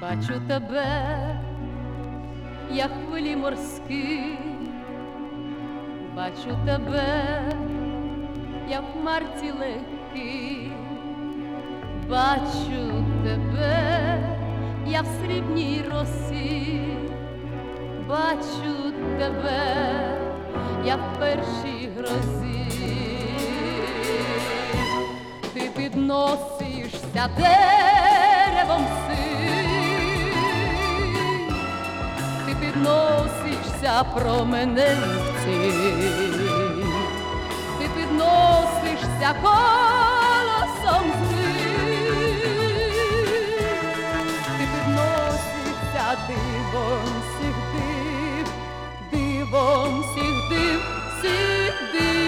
Бачу тебе, як хвилі морські, бачу тебе, як в хмарці легкі, бачу тебе, як в срібній росі, бачу тебе, як в першій грозі. Ти підносишся деревом синь, ти підносишся променевці, ти підносишся колосом злим, ти підносишся дивом всіх див, дивом всіх див, всіх див.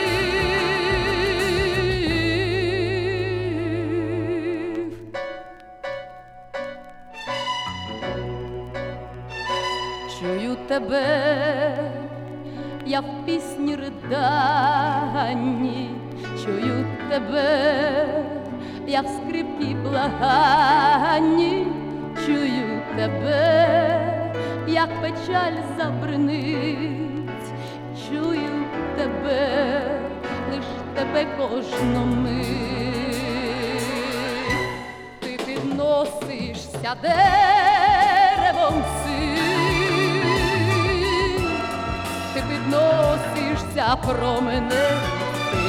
Чую тебе, я в пісні риданні, чую тебе, я в скрипці благанні, чую тебе, як печаль забринить, чую тебе, лиш тебе кожну мить. Ти підносишся деревом синь, ти підносишся променевці,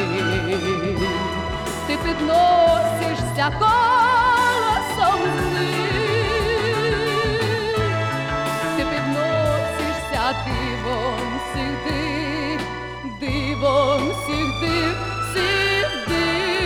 ти підносишся колосом злим, ти підносишся дивом всіх див, дивом всіх див, всіх див.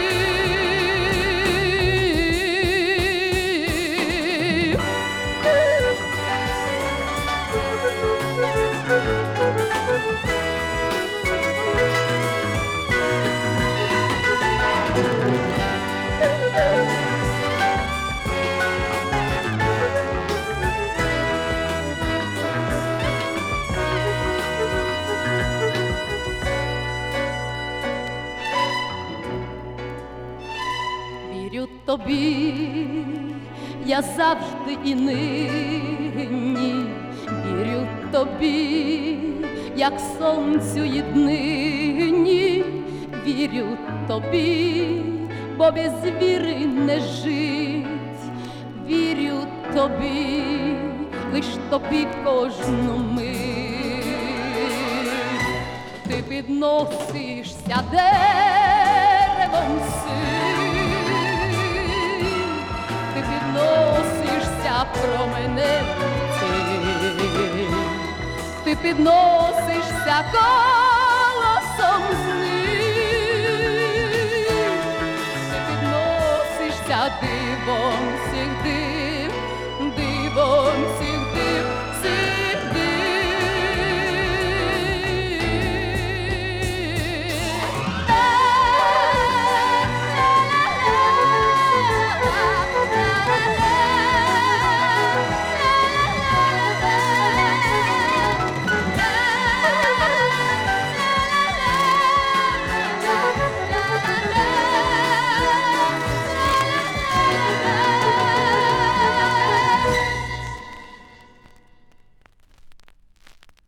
Вірю тобі, я завжди і нині, вірю тобі, як сонцю і днині, вірю тобі, бо без віри не жить, вірю тобі, лиш тобі кожну мить. Ти підносишся деревом синь, ти підносишся променевці, ти підносишся